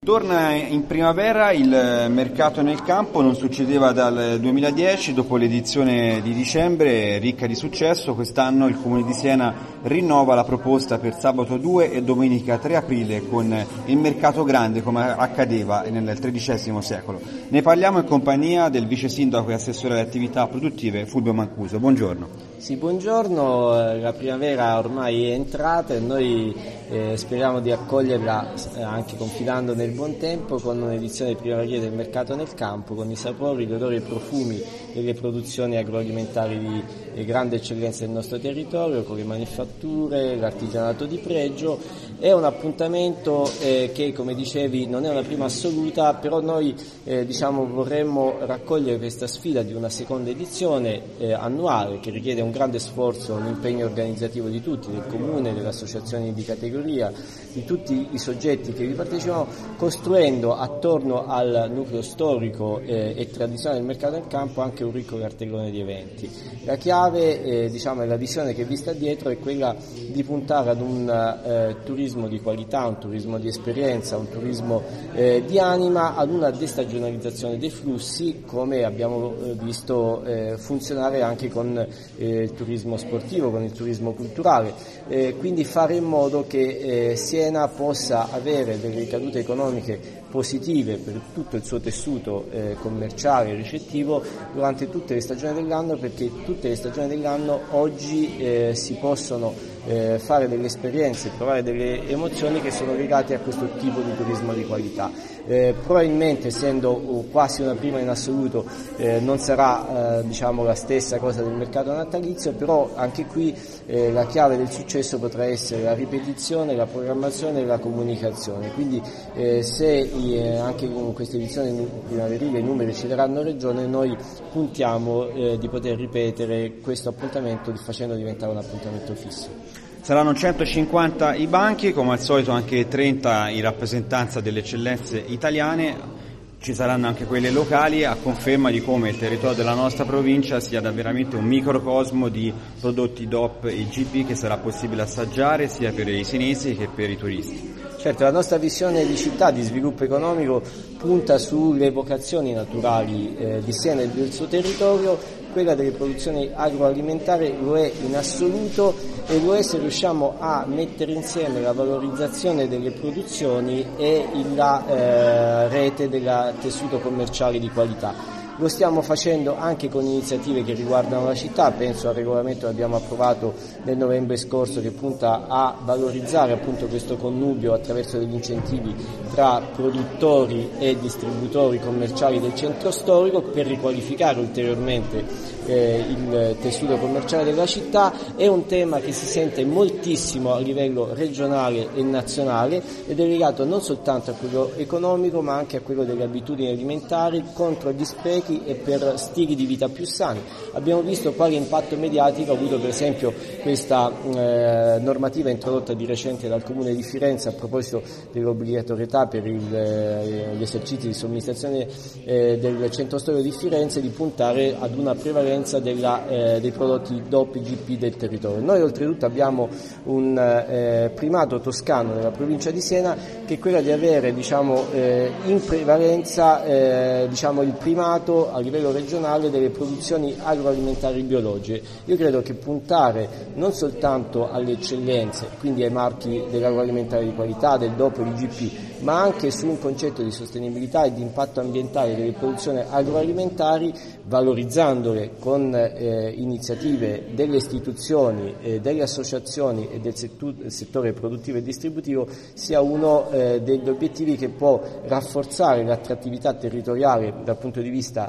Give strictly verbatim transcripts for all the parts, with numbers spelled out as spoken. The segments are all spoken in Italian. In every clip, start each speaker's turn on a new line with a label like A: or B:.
A: Torna in primavera il mercato nel campo, non succedeva dal duemiladieci, dopo l'edizione di dicembre ricca di successo. Quest'anno il Comune di Siena rinnova la proposta per sabato due e domenica tre aprile con il mercato grande come accadeva nel tredicesimo secolo. Ne parliamo in compagnia del vice sindaco e assessore alle attività produttive Fulvio Mancuso. Buongiorno.
B: Sì, buongiorno, la primavera ormai è entrata e noi eh, speriamo di accoglierla eh, anche confidando nel buon tempo con un'edizione primaverile del mercato nel campo, con i sapori, gli odori e i profumi delle produzioni agroalimentari di eh, grande eccellenza del nostro territorio, con le manifatture, l'artigianato di pregio. È un appuntamento eh, che, come dicevi, non è una prima assoluta, però noi eh, diciamo vorremmo raccogliere questa sfida di una seconda edizione eh, annuale che richiede un un grande sforzo, un impegno organizzativo di tutti, del Comune, delle associazioni di categoria, di tutti i soggetti che vi partecipano, costruendo attorno al nucleo storico eh, e tradizionale del mercato del campo anche un ricco cartellone di eventi. La chiave, eh, diciamo, e la visione che vi sta dietro è quella di puntare ad un eh, turismo di qualità, un turismo di esperienza, un turismo eh, di anima, ad una destagionalizzazione dei flussi, come abbiamo eh, visto eh, funzionare anche con eh, il turismo sportivo, con il turismo culturale, eh, quindi fare in modo che eh, Siena possa avere delle ricadute economiche positive per tutto il suo tessuto eh, commerciale e ricettivo durante tutte le stagioni dell'anno, perché tutte le stagioni dell'anno oggi eh, si possono eh, fare delle esperienze, provare delle emozioni che sono legate a questo tipo di turismo di qualità. Eh, probabilmente, essendo quasi una prima in assoluto, eh, non sarà eh, diciamo la stessa cosa del mercato natalizio, però anche qui eh, la chiave del successo potrà essere la ripetizione, la programmazione e la comunicazione. Quindi eh, se eh, anche con questa edizione primaverile i numeri ci daranno ragione, noi puntiamo eh, di poter ripetere questo appuntamento facendo diventare un appuntamento fisso.
A: Saranno centocinquanta i banchi, come al solito anche trenta in rappresentanza delle eccellenze italiane. Ci saranno anche quelle locali, a conferma di come il territorio della nostra provincia sia da veramente un microcosmo di prodotti D O P e G P che sarà possibile assaggiare sia per i senesi che per i turisti.
B: Certo, la nostra visione di città, di sviluppo economico, punta sulle vocazioni naturali eh, di Siena e del suo territorio. Quella delle produzioni agroalimentari lo è in assoluto, e lo è se riusciamo a mettere insieme la valorizzazione delle produzioni e la eh, rete del tessuto commerciale di qualità. Lo stiamo facendo anche con iniziative che riguardano la città, penso al regolamento che abbiamo approvato nel novembre scorso, che punta a valorizzare appunto questo connubio attraverso degli incentivi tra produttori e distributori commerciali del centro storico per riqualificare ulteriormente eh, il tessuto commerciale della città. È un tema che si sente moltissimo a livello regionale e nazionale ed è legato non soltanto a quello economico ma anche a quello delle abitudini alimentari, contro gli sprechi e per stili di vita più sani. Abbiamo visto quale impatto mediatico ha avuto per esempio questa eh, normativa introdotta di recente dal Comune di Firenze a proposito dell'obbligatorietà per il, eh, gli esercizi di somministrazione eh, del centro storico di Firenze di puntare ad una prevalenza della, eh, dei prodotti D O P G P del territorio. Noi oltretutto abbiamo un eh, primato toscano nella provincia di Siena, che è quella di avere diciamo, eh, in prevalenza eh, diciamo, il primato a livello regionale delle produzioni agroalimentari biologiche. Io credo che puntare non soltanto alle eccellenze, quindi ai marchi dell'agroalimentare di qualità, del D O P e G P, ma anche su un concetto di sostenibilità e di impatto ambientale delle produzioni agroalimentari, valorizzandole con eh, iniziative delle istituzioni, eh, delle associazioni e del settore produttivo e distributivo, sia uno eh, degli obiettivi che può rafforzare l'attrattività territoriale dal punto di vista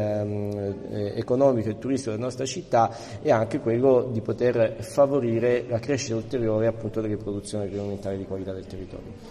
B: eh, economico e turistico della nostra città, e anche quello di poter favorire la crescita ulteriore appunto delle produzioni agroalimentari di qualità del territorio.